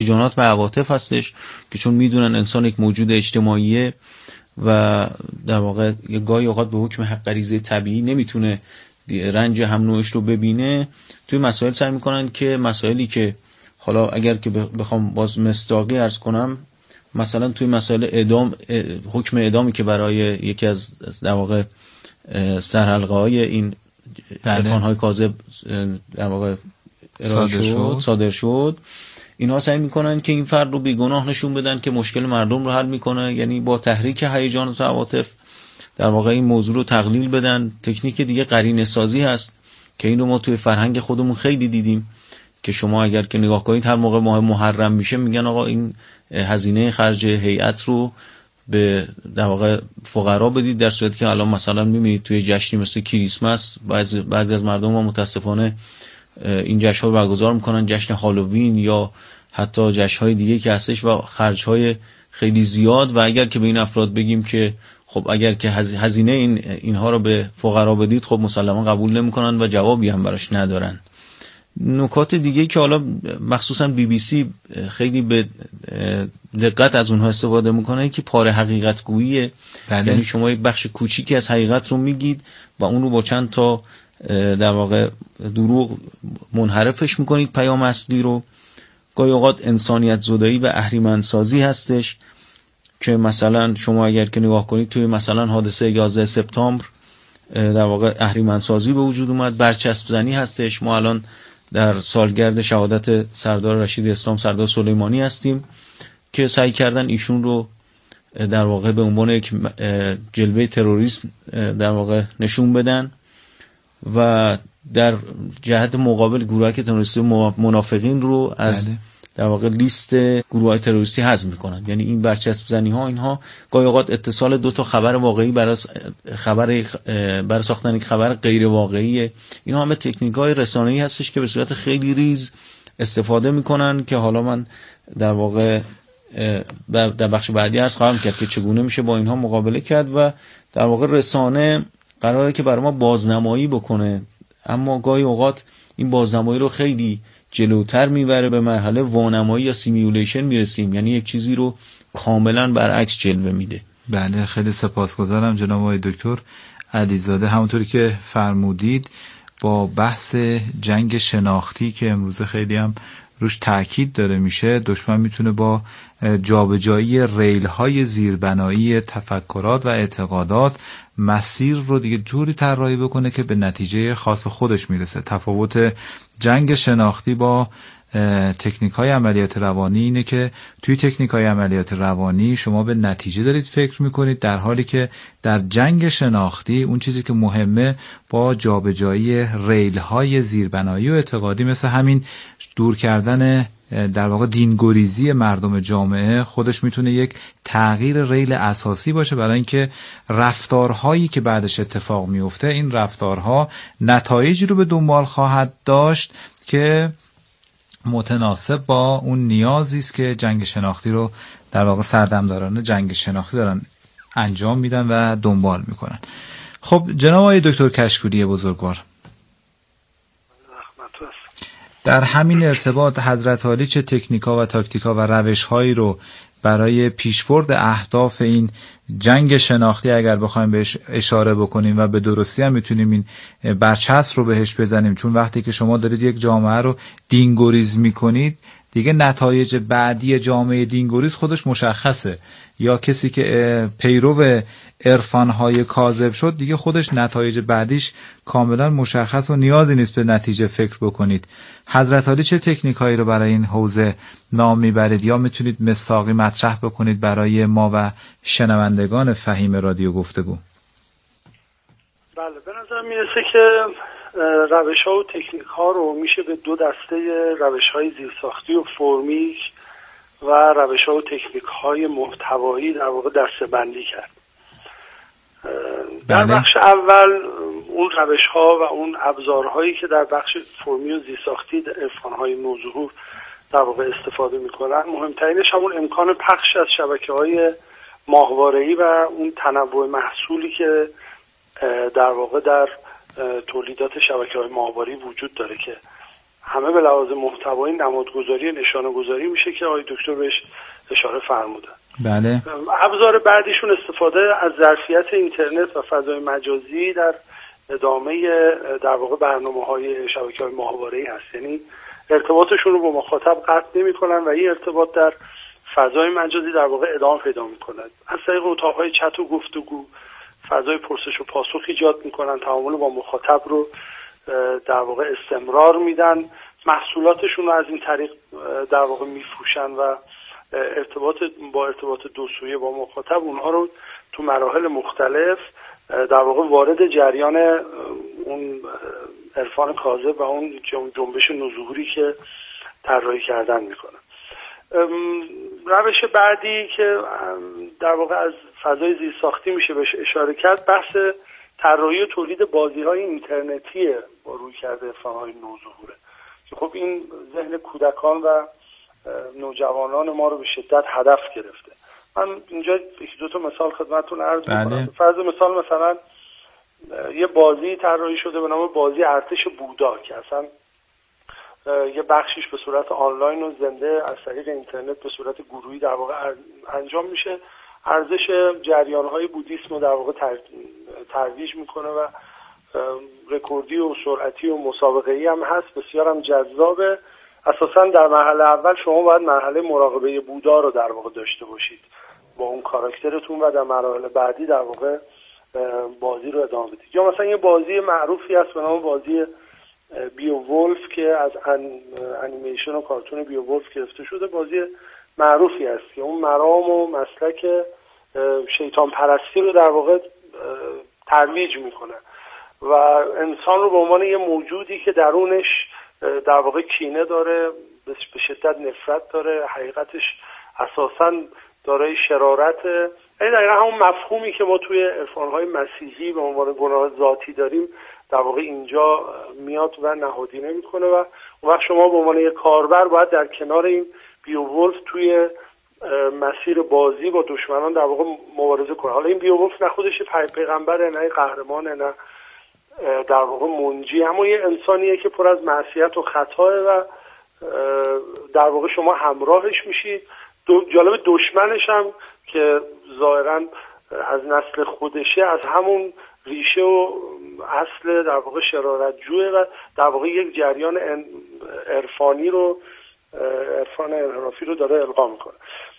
هیجانات و عواطف هستش که چون میدونن انسان یک موجود اجتماعیه و در واقع گاهی اوقات به حکم حق غریزه طبیعی نمیتونه رنج هم نوعش رو ببینه، توی مسائل سعی میکنن که مسائلی که حالا اگر که بخوام باز مصداقی عرض کنم، مثلا توی مسائل اعدام، حکم اعدامی که برای یکی از در واقع سرحلقه های این عرفان‌های کاذب در واقع صادر شد، اینها سعی میکنن که این فرد رو بیگناه نشون بدن که مشکل مردم رو حل میکنه، یعنی با تحریک هیجانات و عواطف در واقع این موضوع رو تقلیل بدن. تکنیک دیگه قرینه سازی هست که این رو ما توی فرهنگ خودمون خیلی دیدیم که شما اگر که نگاه کنید هر موقع ماه محرم میشه میگن آقا این هزینه خرج هیئت رو به در واقع فقرا بدید، در صورتی که الان مثلا میبینید توی جشنی مثل کریسمس بعضی از مردم ما متاسفانه این جشن‌ها رو برگزار میکنن، جشن هالووین یا حتی جشن‌های دیگه که هستش و خرج‌های خیلی زیاد، و اگر که به این افراد بگیم که خب اگر که هزینه اینها رو به فقرا بدید، خب مسلما قبول نمیکنن و جوابی هم براش ندارن. نکات دیگه که حالا مخصوصا BBC خیلی به دقت از اونها استفاده میکنه که پاره حقیقت گوییه. یعنی شما یک بخش کوچیکی از حقیقت رو میگید و اون رو با چند تا در واقع دروغ منحرفش میکنید پیام اصلی رو. گاهی اوقات انسانیت زدایی و اهریمنسازی هستش که مثلا شما اگر که نگاه کنید توی مثلا حادثه 11 سپتامبر در واقع اهریمنسازی به وجود اومد، برچسب زنی هستش. ما الان در سالگرد شهادت سردار رشید اسلام سردار سلیمانی هستیم که سعی کردن ایشون رو در واقع به عنوان یک جلوه تروریسم در واقع نشون بدن و در جهت مقابل گروه‌های تروریستی منافقین رو از در واقع لیست گروه‌های تروریستی حذف می‌کنن. یعنی این برچسب زنی‌ها اینها گاهی اوقات اتصال دو تا خبر واقعی برای ساختن یک خبر غیر واقعیه. اینها همه تکنیک‌های رسانه‌ای هستش که به صورت خیلی ریز استفاده می‌کنن که حالا من در واقع در بخش بعدی عرض خواهم کرد که چگونه میشه با اینها مقابله کرد. و در واقع رسانه قراره که برای ما بازنمایی بکنه، اما گاهی اوقات این بازنمایی رو خیلی جلوتر میبره، به مرحله وانمایی یا سیمیولیشن میرسیم، یعنی یک چیزی رو کاملا برعکس جلوه میده. بله، خیلی سپاسگزارم جناب آقای دکتر علیزاده. همونطوری که فرمودید با بحث جنگ شناختی که امروز خیلی هم روش تاکید داره میشه، دشمن میتونه با جابجایی ریل‌های زیربنایی تفکرات و اعتقادات مسیر رو دیگه طوری طراحی بکنه که به نتیجه خاص خودش میرسه. تفاوت جنگ شناختی با تکنیک‌های عملیات روانی اینه که توی تکنیک‌های عملیات روانی شما به نتیجه دارید فکر میکنید، در حالی که در جنگ شناختی اون چیزی که مهمه با جابجایی ریل‌های زیربنایی و اعتقادی، مثل همین دور کردن در واقع دینگریزی مردم جامعه، خودش میتونه یک تغییر ریل اساسی باشه برای اینکه رفتارهایی که بعدش اتفاق میفته، این رفتارها نتایجی رو به دنبال خواهد داشت که متناسب با اون نیازی است که جنگ شناختی رو در واقع سردمداران جنگ شناختی دارن انجام میدن و دنبال میکنن. خب جناب آقای دکتر کشکولی بزرگوار، در همین ارتباط حضرت عالی چه تکنیکا و تاکتیکا و روش‌هایی رو برای پیشبرد اهداف این جنگ شناختی اگر بخوایم بهش اشاره بکنیم و به درستی هم میتونیم این برچسب رو بهش بزنیم، چون وقتی که شما دارید یک جامعه رو دینگریز میکنید، دیگه نتایج بعدی جامعه دینگریز خودش مشخصه. یا کسی که پیرو عرفان‌های کاذب شد، دیگه خودش نتایج بعدیش کاملا مشخص و نیازی نیست به نتیجه فکر بکنید. حضرت عالی چه تکنیکایی رو برای این حوزه نام میبرید یا میتونید مصداقی مطرح بکنید برای ما و شنوندگان فهیم رادیو گفتگو؟ بله، به نظر میرسه که روش‌ها و تکنیک‌ها رو میشه به دو دسته روش‌های زیرساختی و فرمیک و روش‌ها و تکنیک‌های محتوایی در واقع دسته‌بندی کرد. در بخش اول اون روش‌ها و اون ابزارهایی که در بخش فرمی و زیرساختی عرفان‌های نوظهور در واقع استفاده می‌کنن، مهمترینش همون امکان پخش از شبکه‌های ماهواره‌ای و اون تنوع محصولی که در واقع در تولیدات شبکه‌های ماهواره‌ای وجود داره که همه به لحاظ محتوایی نمادگذاری نشانه گذاری میشه که آقای دکتر بهش اشاره فرمودن. بله. ابزار بعدیشون استفاده از ظرفیت اینترنت و فضای مجازی در ادامه در واقع برنامه‌های شبکه‌های ماهواره‌ای هست. یعنی ارتباطشون رو با مخاطب قطع نمی‌کنن و این ارتباط در فضای مجازی در واقع ادامه پیدا می‌کنه. از طریق اتاق‌های چت و گفتگو فضای پرسش و پاسخ ایجاد می‌کنن، تعامل با مخاطب رو در واقع استمرار میدن، محصولاتشون رو از این طریق در واقع میفروشن و ارتباط دو سویه با مخاطب اونها رو تو مراحل مختلف در واقع وارد جریان اون عرفان کاذب و اون جنبش نوظهوری که طراحی کردن میکنن. روش بعدی که در واقع از فضای زیرساختی میشه بهش اشاره کرد بحث طراحی و تولید بازی‌های اینترنتی با رویکرد عرفان‌های نوظهوره که خب این ذهن کودکان و نوجوانان ما رو به شدت هدف گرفته. من اینجا یکی دو تا مثال خدمتتون عرض می‌کنم. فرض مثال مثلا یه بازی طراحی شده به نام بازی ارتش بودا که اصلا یه بخشیش به صورت آنلاین و زنده از طریق اینترنت به صورت گروهی در واقع انجام میشه. ارزش جریان‌های بودیسم رو در واقع ترویج میکنه و رکوردی و سرعتی و مسابقه‌ای هم هست، بسیار هم جذابه. اساساً در مرحله اول شما باید مرحله مراقبه بودا رو در واقع داشته باشید با اون کاراکترتون و در مراحل بعدی در واقع بازی رو ادامه بدید. یا مثلا یه بازی معروفی هست به نام بازی بیوولف که از انیمیشن و کارتون بیوولف گرفته شده، بازی معروفی است که اون مرام و مسلک شیطان پرستی رو در واقع ترویج میکنه و انسان رو به عنوان یه موجودی که درونش در واقع کینه داره، به شدت نفرت داره، حقیقتش اساساً دارای شرارت، یعنی دقیقا همون مفهومی که ما توی عرفان‌های مسیحی به عنوان گناه ذاتی داریم در واقع اینجا میاد و نهادینه میکنه و اون وقت شما به عنوان یک کاربر باید در کنار این بیوولف توی مسیر بازی با دشمنان در واقع مبارزه کنه. حالا این بیوولف نه خودش پیغمبره، نه قهرمانه، نه در واقع منجی، اما یه انسانیه که پر از معصیت و خطاه و در واقع شما همراهش میشید. جالب دشمنش هم که ظاهراً از نسل خودشه، از همون ریشه و اصل در واقع شرارتجوه و در واقع یک جریان عرفانی رو، عرفان انحرافی رو داره القا میکنه.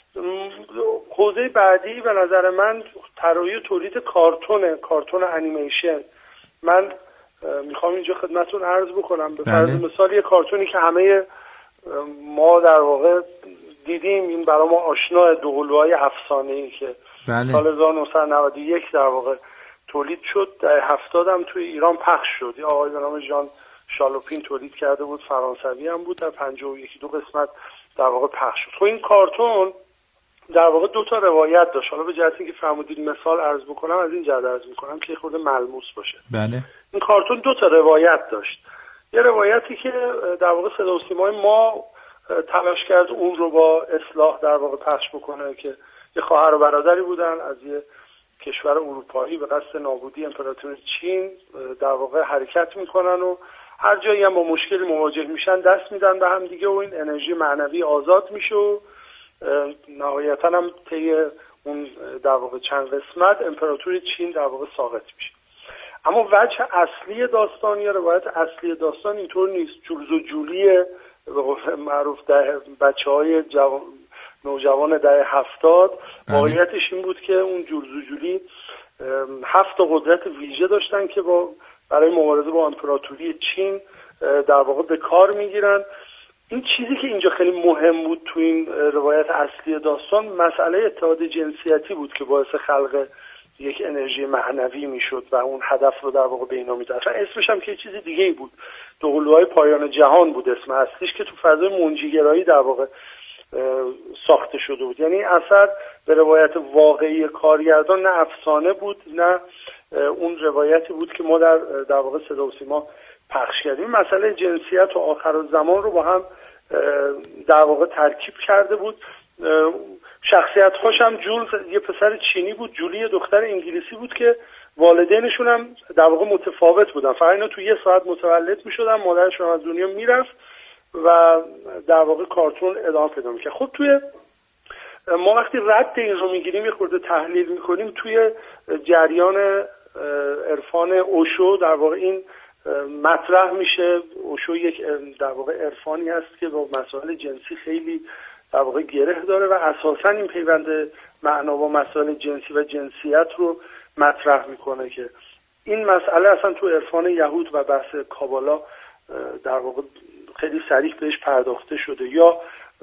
حوزه بعدی به نظر من طراحی و تولید کارتون انیمیشن. من میخوام اینجا خدمتتون عرض بکنم به فرض مثال یه کارتونی که همه ما در واقع دیدیم، این برای ما آشنا، دوقلوهای افسانه‌ای که سال 1991 در واقع تولید شد، در 70 هم توی ایران پخش شد. یه آقای به نام ژان شالوپین تولید کرده بود، فرانسوی هم بود، در 51 قسمت در واقع پخش شد. خب این کارتون در واقع دو تا روایت داشت. حالا به جهت اینکه فرمودید مثال عرض بکنم، از این جهت عرض میکنم که خود ملموس باشه. بله. این کارتون دو تا روایت داشت. یه روایتی که در واقع صدا و سیمای ما تلاش کرد اون رو با اصلاح در واقع پخش بکنه که یه خواهر و برادری بودن از یه کشور اروپایی به قصد نابودی امپراتوری چین در واقع حرکت میکنن و هر جایی هم با مشکلی مواجه میشن دست میدن به هم دیگه و این انرژی معنوی آزاد میشه و نهایتا هم طی اون در واقع چند قسمت امپراتوری چین در واقع ساقط میشه. اما وجه اصلی داستان یا روایت اصلی داستان اینطور نیست. جولز و جولی به قول معروف بچه‌های نوجوان دهه 70 واقعیتش این بود که اون جولز و جولی 7 قدرت ویژه داشتن که برای مبارزه با امپراتوری چین در واقع به کار میگیرن. این چیزی که اینجا خیلی مهم بود تو این روایت اصلی داستان مسئله اتحاد جنسیتی بود که باعث خلق یک انرژی معنوی میشد و اون هدف رو در واقع به اینا میداد. اصلا اسمش هم که چیز دیگه ای بود، دوقلوهای پایان جهان بود اسم اصلیش، که تو فضای منجیگرایی در واقع ساخته شده بود. یعنی اثر به روایت واقعی کارگردان نه افسانه بود نه اون روایتی بود که ما در واقع صدا و سیما پخش کردیم. مسئله جنسیت و آخرالزمان رو با هم در واقع ترکیب کرده بود. شخصیت هاش هم جولز یه پسر چینی بود، جولی یه دختر انگلیسی بود که والدینشون هم در واقع متفاوت بودن. فقط اینا تو یه ساعت متولد میشدن، مادرشون از دنیا میرفت و در واقع کارتون ادامه پیدا میکنه. خب توی ما وقتی رد این رو میگیریم یه خورده تحلیل میکنیم توی جریان عرفان اوشو در واقع این مطرح میشه. اوشو یک در واقع عرفانی هست که با مسائل جنسی خیلی در واقع گره داره و اساسا این پیوند معنا با مسائل جنسی و جنسیت رو مطرح میکنه که این مسئله اصلا تو عرفان یهود و بحث کابالا در واقع خیلی صریح بهش پرداخته شده. یا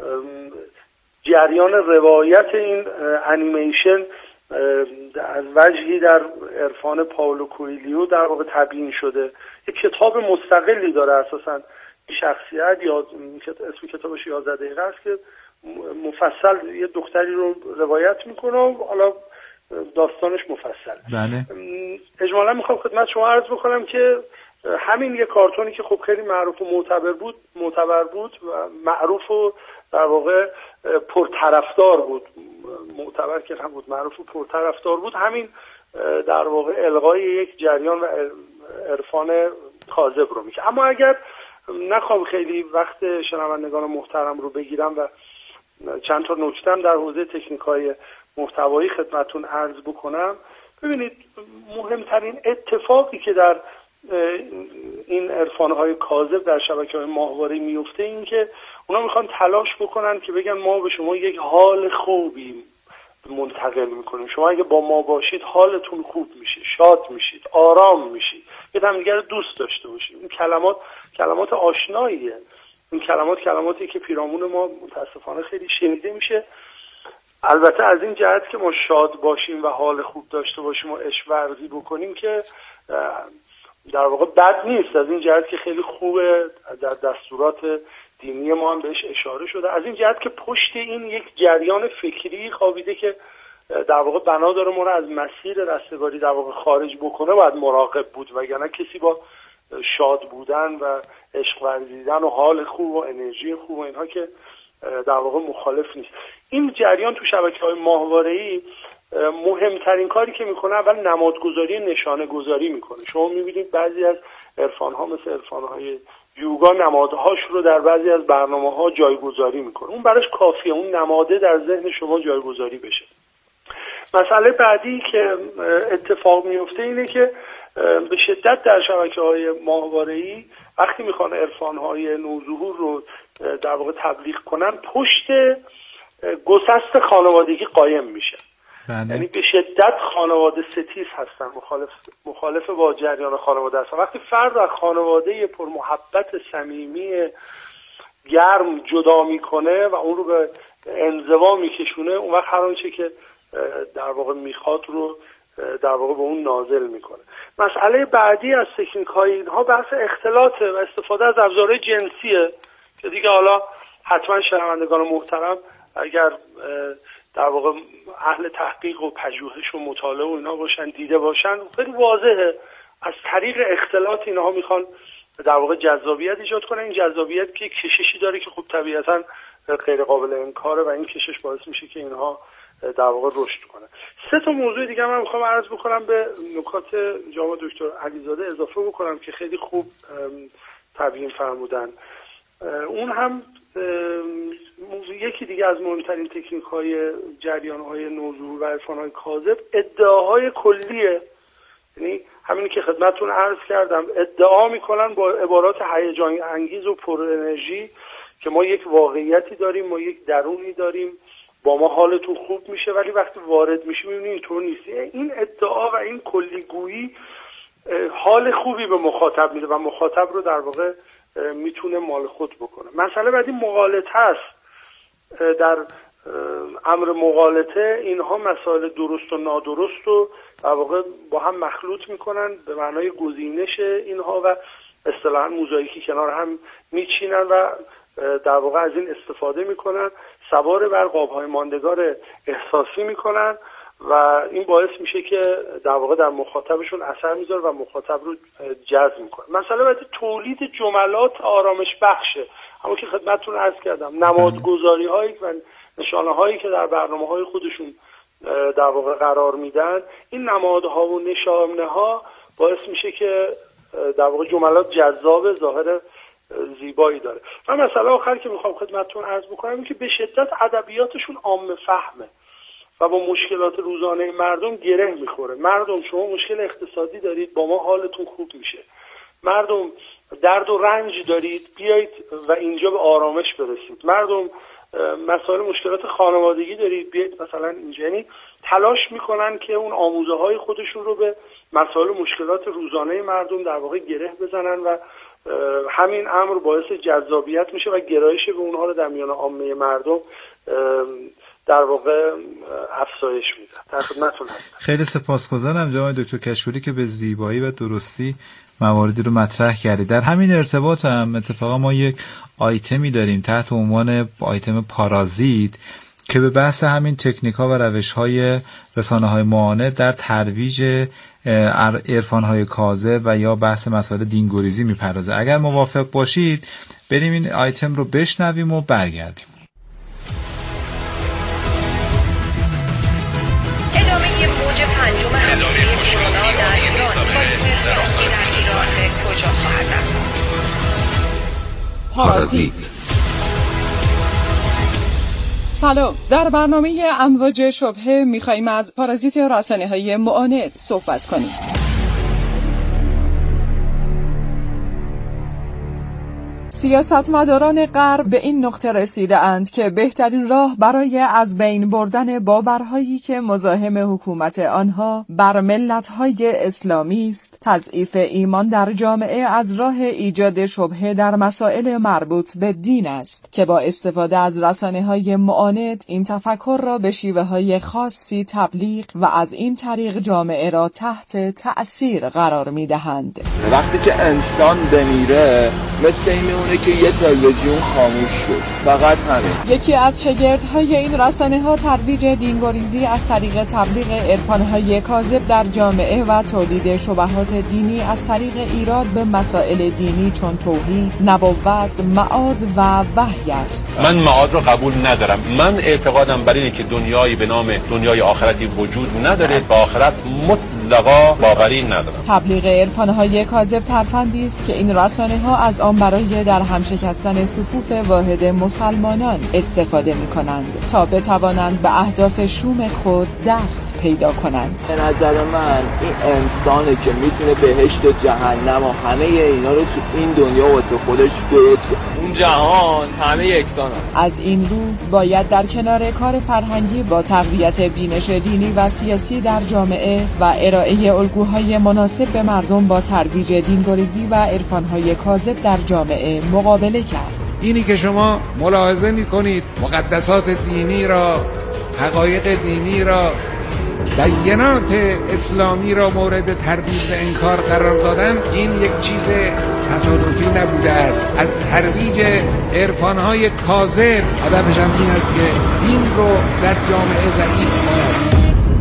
جریان روایت این انیمیشن از وجهی در عرفان پائولو کوئلیو در واقع تبیین شده. یک کتاب مستقلی داره اساسا این شخصیت، یا اسم کتابش 11 دقیقه است که مفصل یه دختری رو روایت میکنه و حالا داستانش مفصل. بله. اجمالا میخوام خدمت شما عرض بکنم که همین یه کارتونی که خب خیلی معروف و معتبر بود و معروف و در واقع پرطرفدار بود، معتبر که هم بود، معروف و پرطرفدار بود، همین در واقع الغای یک جریان و عرفان کاذب رو میکنه. اما اگر نخوام خیلی وقت شنوندگان محترم رو بگیرم و چند تا نکته هم در حوزه تکنیک‌های محتوایی خدمتتون عرض بکنم، ببینید مهمترین اتفاقی که در این عرفان‌های کاذب در شبکه‌های ماهواره‌ای میفته این که اونا میخوان تلاش بکنن که بگن ما به شما یک حال خوبی منتقل میکنیم، شما اگه با ما باشید حالتون خوب میشه، شاد میشید، آرام میشید، یه همدیگه رو دوست داشته باشید. این کلمات آشناییه، این کلماتی که پیرامون ما متاسفانه خیلی شنیده میشه. البته از این جهت که ما شاد باشیم و حال خوب داشته باشیم و عشق ورزی بکنیم که در واقع بد نیست، از این جهت که خیلی خوبه، در دستورات دینی ما هم بهش اشاره شده، از این جهت که پشت این یک جریان فکری خوابیده که در واقع بنا داره ما رو از مسیر رستگاری در واقع خارج بکنه، باید مراقب بود، وگرنه کسی با شاد بودن و عشق ورزیدن و حال خوب و انرژی خوب و اینها که در واقع مخالف نیست. این جریان تو شبکه‌های ماهواره‌ای مهمترین کاری که میکنه اول نمادگذاری، نشانه گذاری میکنه. شما میبینید بعضی از عرفان‌ها مثل عرفان‌های یوگا نمادهاش رو در بعضی از برنامه‌ها جایگذاری میکنه. اون براش کافیه اون نماده در ذهن شما جایگذاری بشه. مسئله بعدی که اتفاق میفته اینه که به شدت در شبکه‌های ماهواره‌ای وقتی میخوان عرفان‌های نوظهور رو در واقع تبلیغ کنن پشت گسست خانوادگی قایم میشه. یعنی به شدت خانواده ستیز هستن، مخالف با جریان خانواده هستن. وقتی فرد از خانواده پر محبت صمیمی گرم جدا میکنه و اون رو به انزوا میکشونه، اون وقت هر آنچه که در واقع میخواد رو در واقع به اون نازل میکنه. مسئله بعدی از تکنیک های اینها بحث اختلاطه و استفاده از ابزارهای جنسیه که دیگه حالا حتما شنوندگان محترم اگر در واقع اهل تحقیق و پژوهش و مطالعه و اینا باشن، دیده باشن، خیلی واضحه از طریق اختلاط اینها میخوان در واقع جذابیت ایجاد کنن. این جذابیت که کششی داره که خب طبیعتا غیر قابل انکاره و این کشش باعث میشه که اینها در واقع رشد کنه. 3 موضوع دیگه من میخوام عرض بکنم، به نکات جناب دکتر علیزاده اضافه بکنم که خیلی خوب تبیین فرمودن. اون هم یکی دیگه از مهمترین تکنیک های جریان های نوظهور و عرفان های کاذب ادعاهای کلیه. یعنی همینی که خدمتتون عرض کردم، ادعا میکنن با عبارات هیجان انگیز و پر انرژی که ما یک واقعیتی داریم، ما یک درونی داریم، با ما حالتون خوب میشه، ولی وقتی وارد میشیم میبینیم اینطور نیست. این ادعا و این کلیگویی حال خوبی به مخاطب میده و مخاطب رو در واقع میتونه مال خود بکنه. مسئله بعدی مغالطه است. در امر مغالطه اینها مسائل درست و نادرست رو در واقع با هم مخلوط میکنن به معنای گزینش اینها و اصطلاحاً موزاییکی کنار هم میچینن و در واقع از این استفاده میکنن، سوار بر قابهای ماندگار احساسی میکنن و این باعث میشه که در واقع در مخاطبشون اثر میذاره و مخاطب رو جذب میکنه. مسئله بعد تولید جملات آرامش بخشه. همون که خدمتتون عرض کردم، نمادگذاری هایی و نشانه هایی که در برنامه های خودشون در واقع قرار میدن، این نمادها و نشانه ها باعث میشه که در واقع جملات جذاب، ظاهر زیبایی داره. و مسئله آخر که میخوام خدمتتون عرض بکنم این که به شدت ادبیاتشون عامه فهمه و با مشکلات روزانه مردم گره میخوره. مردم شما مشکل اقتصادی دارید، با ما حالتون خوب میشه. مردم درد و رنج دارید، بیایید و اینجا به آرامش برسید. مردم مسائل مشکلات خانوادگی دارید، بیایید مثلا اینجا. یعنی تلاش میکنن که اون آموزه های خودشون رو به مسائل مشکلات روزانه مردم در واقع گره بزنن و همین امر باعث جذابیت میشه و گرایش به اونها رو در میان عامه مردم در واقع افزایش میده. در خدمتتون هستم. خیلی سپاسگزارم جناب دکتر کشکولی که به زیبایی و درستی مواردی رو مطرح کردید. در همین ارتباط هم اتفاقا ما یک آیتمی داریم تحت عنوان آیتم پارازیت که به بحث همین تکنیک‌ها و روش‌های رسانه‌های معاند در ترویج عرفان‌های کاذب و یا بحث مسائل دینگریزی میپردازه. اگر موافق باشید بریم این آیتم رو بشنویم و برگردیم. ادامه موج پنجم حمله کرونا در ایران فاصله کجا خواهد رفت؟ پارازیت. سلام، در برنامه امواج شبهه میخواییم از پارازیت رسانه‌های معاند صحبت کنیم. سیاستمداران غرب به این نقطه رسیده اند که بهترین راه برای از بین بردن باورهایی که مزاحم حکومت آنها بر ملت‌های اسلامی است، تضعیف ایمان در جامعه از راه ایجاد شبهه در مسائل مربوط به دین است که با استفاده از رسانه‌های معاند این تفکر را به شیوه‌های خاصی تبلیغ و از این طریق جامعه را تحت تأثیر قرار می‌دهند. وقتی که انسان بمیره مثل این که یه تلویزیون خاموش شد، فقط همین. یکی از شاگردهای این رسانه‌ها ترویج دینگریزی از طریق تبلیغ عرفان‌های کاذب در جامعه و تولید شبهات دینی از طریق ایراد به مسائل دینی چون توحید، نبوت، معاد و وحی است. من معاد رو قبول ندارم. من اعتقادم بر اینه که دنیایی به نام دنیای آخرتی وجود نداره، به آخرت مطلقا باوری ندارم. تبلیغ عرفان‌های کاذب ترفندی است که این رسانه‌ها از آن برای در هم شکستن صفوف واحد مسلمانان استفاده می‌کنند تا بتوانند به اهداف شوم خود دست پیدا کنند. به نظر من این انسانه که میتونه بهشت و جهنم و همه اینا رو تو این دنیا واسه خودش درست کنه. اون جهان همه یکسانه. از این رو باید در کنار کار فرهنگی با تقویت بینش دینی و سیاسی در جامعه و ارائه الگوهای مناسب به مردم با ترویج دینگریزی و عرفان‌های کاذب در جامعه مقابله کرد. اینی که شما ملاحظه می‌کنید مقدسات دینی را، حقایق دینی را، بیانات اسلامی را مورد تردید و انکار قرار دادن، این یک چیز تصادفی نبوده است. از ترویج عرفان‌های کاذب هدفش هم این است که دین رو در جامعه ضعیف کند.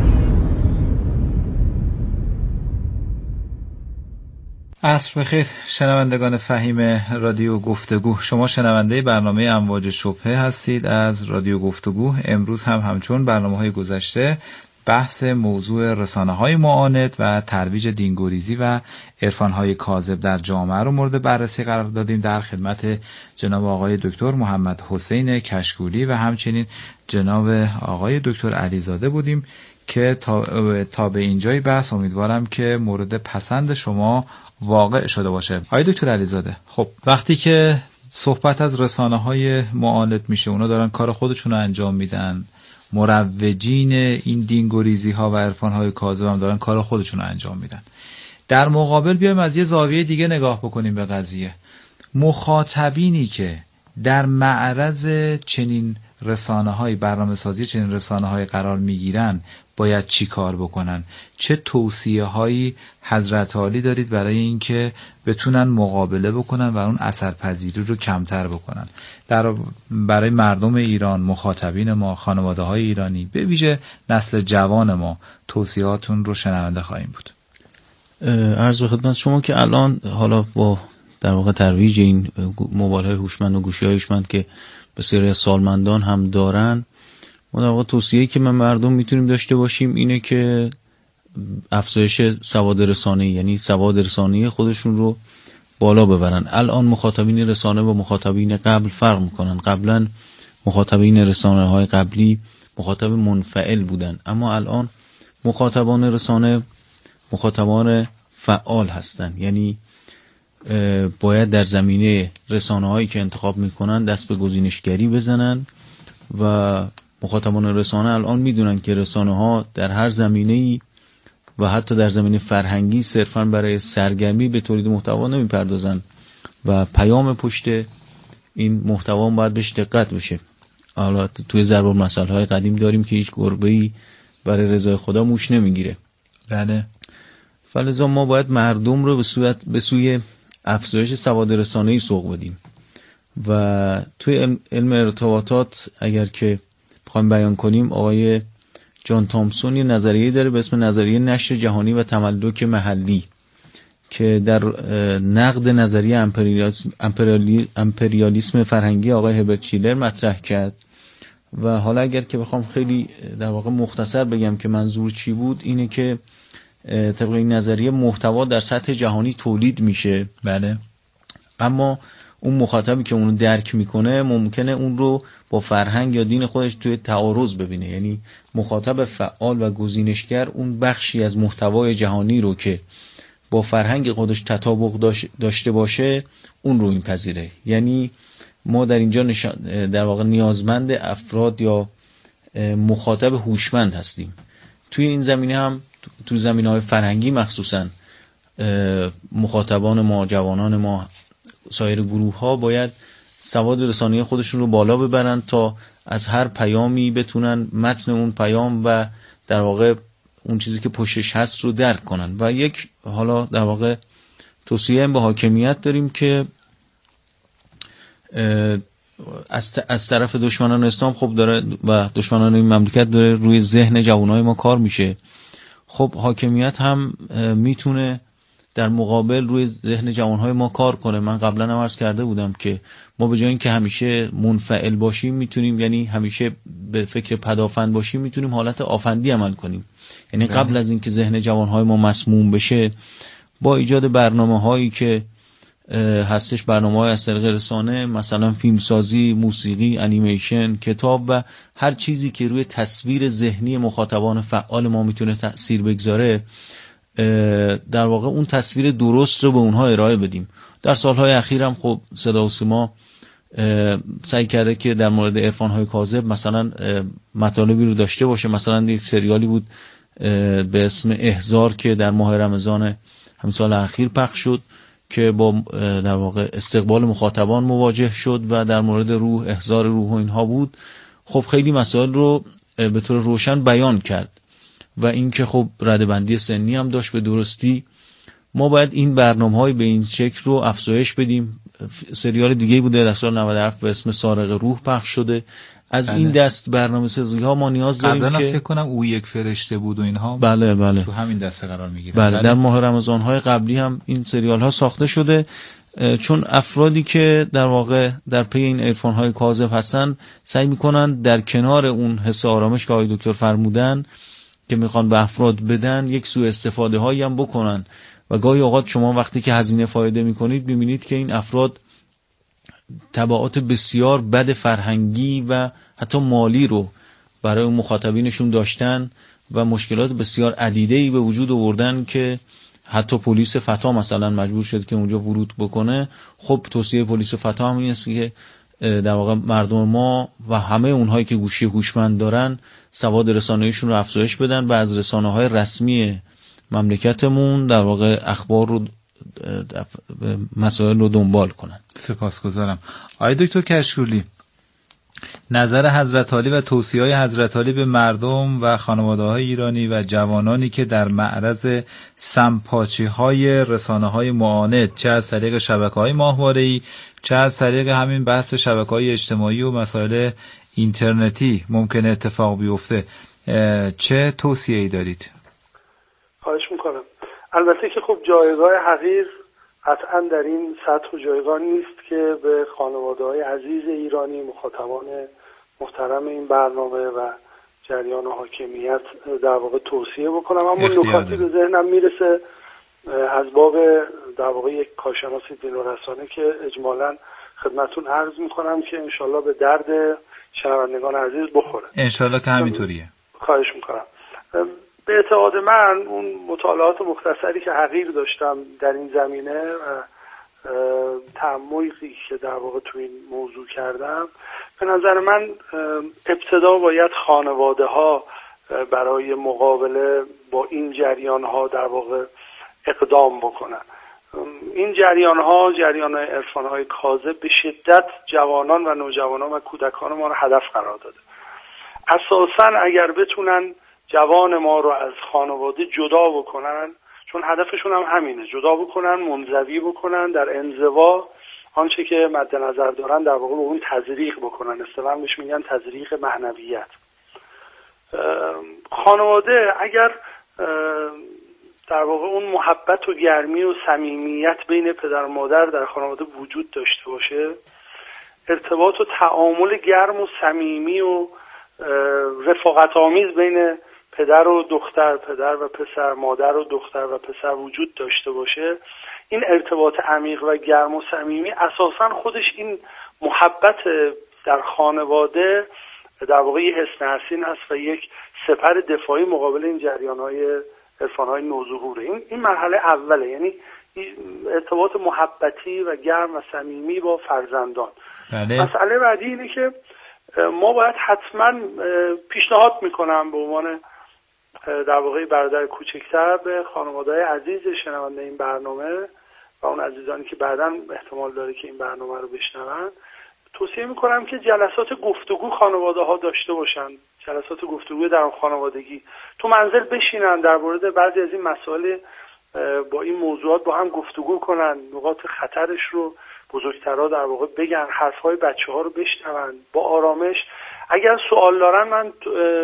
عصر بخیر شنوندگان فهیم رادیو گفتگو. شما شنونده برنامه امواج شبهه هستید از رادیو گفتگو. امروز هم همچون برنامه‌های گذشته بحث موضوع رسانه‌های معاند و ترویج دینگریزی و عرفان‌های کاذب در جامعه رو مورد بررسی قرار دادیم. در خدمت جناب آقای دکتر محمد حسین کشکولی و همچنین جناب آقای دکتر علیزاده بودیم که تا به اینجای بحث امیدوارم که مورد پسند شما واقع شده باشه. آقای دکتر علیزاده، خب وقتی که صحبت از رسانه‌های معاند میشه، اونا دارن کار خودشون رو انجام میدن، مروجین این دینگریزی‌ها و عرفان‌های کاذب هم دارن کار خودشون رو انجام میدن. در مقابل بیایم از یه زاویه دیگه نگاه بکنیم به قضیه. مخاطبینی که در معرض چنین رسانه‌های برنامه‌سازی چنین رسانه‌های قرار میگیرن باید چی کار بکنن؟ چه توصیه‌هایی حضرت عالی دارید برای اینکه بتونن مقابله بکنن و اون اثرپذیری رو کمتر بکنن؟ برای مردم ایران، مخاطبین ما، خانواده‌های ایرانی، به ویژه نسل جوان ما توصیهاتون رو شنونده خواهیم بود. عرض به خدمت شما که الان حالا با در واقع ترویج این موبایل‌های هوشمند و گوشی‌های هوشمند که بسیاری از سالمندان هم دارن، ما در واقع توصیه‌ای که مردم میتونیم داشته باشیم اینه که افزایش سواد رسانه‌ای، یعنی سواد رسانه‌ای خودشون رو بالا ببرن. الان مخاطبین رسانه و مخاطبین قبل فرق میکنن. قبلا مخاطبین رسانه های قبلی مخاطب منفعل بودن، اما الان مخاطبان رسانه مخاطبان فعال هستن. یعنی باید در زمینه رسانه هایی که انتخاب میکنن دست به گزینشگری بزنن و مخاطبان رسانه الان میدونن که رسانه ها در هر زمینه‌ای و حتی در زمینه فرهنگی صرفاً برای سرگرمی به تولید محتوا نمیپردازن و پیام پشت این محتوا باید بهش دقت بشه. حالا توی ضرب المثل‌های قدیم داریم که هیچ گربه‌ای برای رضای خدا موش نمیگیره. بله. فلذا ما باید مردم رو به سوی افزایش سواد رسانه‌ای سوق بدیم و توی علم ارتباطات اگر که بخوایم بیان کنیم، آقای جان تامسون یه نظریه داره به اسم نظریه نشر جهانی و تملک محلی که در نقد نظریه امپریالیسم فرهنگی آقای هربرت شیلر مطرح کرد. و حالا اگر که بخوام خیلی در واقع مختصر بگم که منظور چی بود، اینه که طبق این نظریه محتوا در سطح جهانی تولید میشه. بله. اما اون مخاطبی که اونو درک میکنه ممکنه اون رو با فرهنگ یا دین خودش توی تعارض ببینه. یعنی مخاطب فعال و گزینشگر اون بخشی از محتوای جهانی رو که با فرهنگ خودش تطابق داشته باشه اون رو میپذیره. یعنی ما در اینجا در واقع نیازمند افراد یا مخاطب هوشمند هستیم. توی این زمینه هم تو زمینه‌های فرهنگی مخصوصاً مخاطبان ما، جوانان ما، سایر گروه ها باید سواد رسانه‌ای خودشون رو بالا ببرن تا از هر پیامی بتونن متن اون پیام و در واقع اون چیزی که پشتش هست رو درک کنن. و یک حالا در واقع توصیه به حاکمیت داریم که از طرف دشمنان اسلام خب داره و دشمنان این مملکت داره روی ذهن جوانای ما کار میشه. خب حاکمیت هم میتونه در مقابل روی ذهن جوانهای ما کار کنه. من قبلا هم عرض کرده بودم که ما به جای اینکه همیشه منفعل باشیم میتونیم، یعنی همیشه به فکر پدافند باشیم، میتونیم حالت آفندی عمل کنیم. یعنی قبل از اینکه ذهن جوانهای ما مسموم بشه با ایجاد برنامه‌هایی که هستش، برنامه‌های از طریق رسانه، مثلا فیلمسازی، موسیقی، انیمیشن، کتاب و هر چیزی که روی تصویر ذهنی مخاطبان فعال ما میتونه تأثیر بگذاره، در واقع اون تصویر درست رو به اونها ارائه بدیم. در سالهای اخیر هم خب صدا و سیما سعی کرده که در مورد عرفان‌های کاذب مثلا مطالبی رو داشته باشه. مثلا یک سریالی بود به اسم احضار که در ماه رمضان همین سال اخیر پخش شد که با در واقع استقبال مخاطبان مواجه شد و در مورد روح، احضار روح و اینها بود. خب خیلی مسائل رو به طور روشن بیان کرد و اینکه خب ردبندی سنی هم داشت به درستی. ما باید این برنامه‌های به این شکل رو افزایش بدیم. سریال دیگه بوده در سال 97 به اسم سارق روح پخش شده. از این دست برنامه‌سازی‌ها ما نیاز داریم که فکر کنم او یک فرشته بود و اینها. بله تو همین دسته قرار میگیره. بله. در ماه رمضان‌های قبلی هم این سریال‌ها ساخته شده چون افرادی که در واقع در پی این عرفان‌های کاذب هستن سعی می‌کنن در کنار اون حس آرامش که آقای دکتر فرمودن که میخوان به افراد بدن یک سوء استفاده هایی هم بکنن و گاهی اوقات شما وقتی که هزینه فایده میکنید میبینید که این افراد تبعات بسیار بد فرهنگی و حتی مالی رو برای اون مخاطبینشون داشتن و مشکلات بسیار عدیده‌ای به وجود آوردن که حتی پلیس فتا مثلا مجبور شد که اونجا ورود بکنه. خب توصیه پلیس فتا هم این است که در واقع مردم ما و همه اونهایی که گوشی هوشمند دارن سواد رسانه‌ایشون رو افزایش بدن و از رسانه‌های رسمی مملکتمون در واقع اخبار رو، مسائل رو دنبال کنن. سپاسگزارم. آقای دکتر کشکولی، نظر حضرت علی و توصیه‌های حضرت علی به مردم و خانواده‌های ایرانی و جوانانی که در معرض سمپاچی‌های رسانه‌های معاند، چه از طریق شبکه‌های ماهواره‌ای چه از طریق همین بحث شبکه‌های اجتماعی و مسائل اینترنتی ممکنه اتفاق بیفته، چه توصیه‌ای دارید؟ خواهش میکنم. البته که خب جایگاه حقیر قطعا در این سطح و جایگاه نیست که به خانواده‌های عزیز ایرانی، مخاطبان محترم این برنامه و جریان حاکمیت در واقع توصیه بکنم. اما نکاتی به ذهنم میرسه از باب در واقع یک کارشناس دین و رسانه که اجمالاً خدمتتون عرض میکنم که انشالله به درد شنوندگان عزیز بخوره. انشالله که همینطوریه. خواهش میکنم. به اعتقاد من اون مطالعات مختصری که حقیر داشتم در این زمینه و تعمقی که در واقع تو این موضوع کردم، به نظر من ابتدا باید خانواده ها برای مقابله با این جریان ها در واقع اقدام بکنن. این جریان عرفان های کاذب به شدت جوانان و نوجوانان و کودکان ما رو هدف قرار داده. اساساً اگر بتونن جوان ما رو از خانواده جدا بکنن، چون هدفشون هم همینه، جدا بکنن، منزوی بکنن، در انزوا آنچه که مد نظر دارن در واقع به اون تزریق بکنن. اصطلاحاً بهش میگن تزریق معنویت. خانواده اگر در واقع اون محبت و گرمی و صمیمیت بین پدر و مادر در خانواده وجود داشته باشه، ارتباط و تعامل گرم و صمیمی و رفاقت آمیز بین پدر و دختر، پدر و پسر، مادر و دختر و پسر وجود داشته باشه، این ارتباط عمیق و گرم و صمیمی اساساً خودش این محبت در خانواده در واقع یه حصن حسین هست و یک سپر دفاعی مقابل این جریان‌های عرفان‌های نوظهوره. این مرحله اوله، یعنی ارتباط محبتی و گرم و صمیمی با فرزندان. بله. مسئله بعدی اینه که ما باید حتما پیشنهاد میکنم به عنوان در واقع برادر کوچکتر به خانواده‌های عزیز شنونده این برنامه و اون عزیزانی که بعداً احتمال داره که این برنامه رو بشنون، توصیه میکنم که جلسات گفتگو خانواده ها داشته باشن. جلسات گفتگو در خانوادگی تو منزل بشینن، در مورد بعضی از این مسائل با این موضوعات با هم گفتگو کنن، نقاط خطرش رو بزرگترها در واقع بگن، حرفهای بچه‌ها رو بشنون با آرامش. اگر سوال دارن من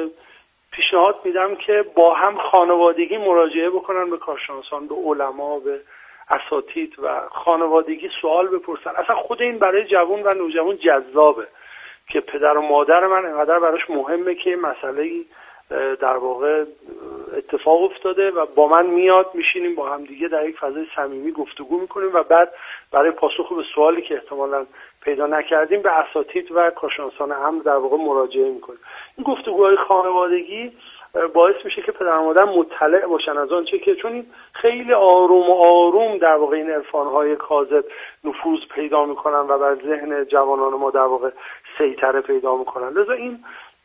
پیشنهاد میدم که با هم خانوادگی مراجعه بکنن به کارشناسان، به علما، به اساتید و خانوادگی سوال بپرسن. اصلا خود این برای جوان و نوجوان جذابه که پدر و مادر من اینقدر براش مهمه که مسئله در واقع اتفاق افتاده و با من میاد، میشینیم با هم دیگه در یک فضای صمیمی گفتگو میکنیم و بعد برای پاسخ به سوالی که احتمالاً پیدا نکردیم به اساتید و کارشناسان امر در واقع مراجعه میکنیم. این گفتگوهای خانوادگی باعث میشه که پدر و مادر مطلع باشن از آنچه که، چون این خیلی آروم در واقع این عرفان‌های کاذب نفوذ پیدا میکنن و بر ذهن جوانان ما در واقع سیطره پیدا میکنن. لذا این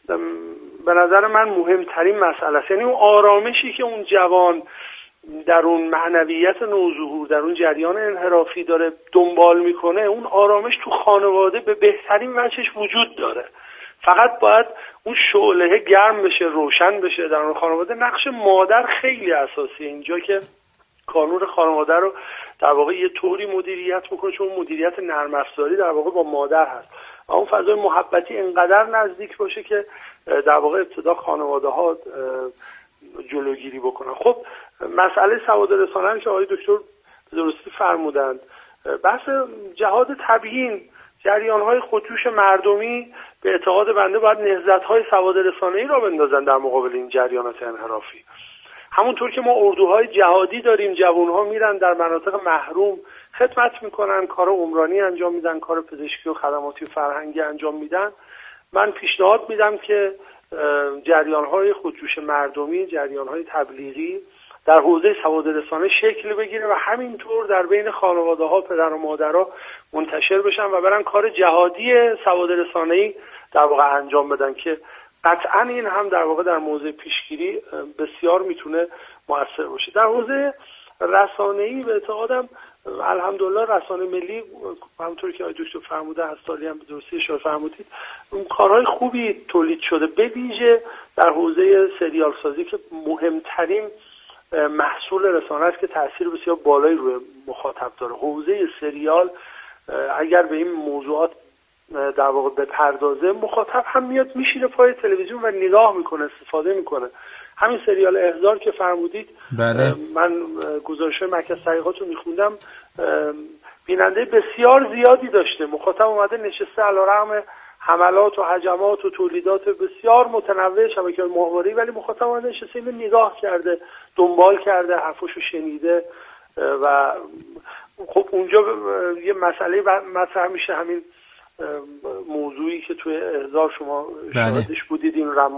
به نظر من مهمترین مسئله است، یعنی اون آرامشی که اون جوان در اون معنویت نوظهور، در اون جریان انحرافی داره دنبال میکنه، اون آرامش تو خانواده به بهترین وجهش وجود داره. فقط باید اون شعله گرم بشه، روشن بشه در اون خانواده. نقش مادر خیلی اساسیه اینجا که کانون خانواده رو در واقع یه طوری مدیریت میکنه، چون مدیریت نرم افزاری در واقع با مادر هست و اون فضای محبتی انقدر نزدیک باشه که در واقع ابتدا خانواده ها جلوگیری بکنن. خب مسئله سواد رسانه که آقای دکتر به درستی فرمودند، بحث جهاد تبیین، جریان‌های خودجوش مردمی به اعتقاد بنده باید نهضت‌های سواد رسانه‌ای را بندازن در مقابل این جریانات انحرافی. همونطور که ما اردوهای جهادی داریم، جوان‌ها میرن در مناطق محروم خدمت میکنن، کار عمرانی انجام میدن، کار پزشکی و خدماتی و فرهنگی انجام میدن. من پیشنهاد میدم که جریان‌های خودجوش مردمی، جریان‌های تبلیغی در حوزه سواد رسانه شکل بگیره و همینطور در بین خانواده‌ها، پدر و مادرها منتشر بشن و برن کار جهادی سواد رسانه‌ای در واقع انجام بدن که قطعاً این هم در واقع در موضوع پیشگیری بسیار میتونه مؤثر باشه. در حوزه رسانه‌ای به اعتقادم الحمدلله رسانه ملی همونطور که آقای دکتر فرموده هست، سالی هم به درستی اشاره فرمودید، اون کارهای خوبی تولید شده، به ویژه در حوزه سریال سازی که مهمترین محصول رسانه است که تأثیر بسیار بالایی روی مخاطب داره. حوزه سریال اگر به این موضوعات در واقع بپردازه، مخاطب هم میاد میشینه پای تلویزیون و نگاه میکنه، استفاده میکنه. همین سریال احضار که فرمودید، بله. من گزارش مرکز تحقیقات رو میخوندم، بیننده بسیار زیادی داشته. مخاطب اومده نشسته علیرغم حملات و هجمات و تولیدات بسیار متنوع شبکه‌های محوری، ولی مخاطب اومده نشسته اینو نگاه کرده، دنبال کرده، حرفشو شنیده و خب اونجا یه مسئله مطرح میشه، همین موضوعی که توی احضار شما شاهدش بودید، این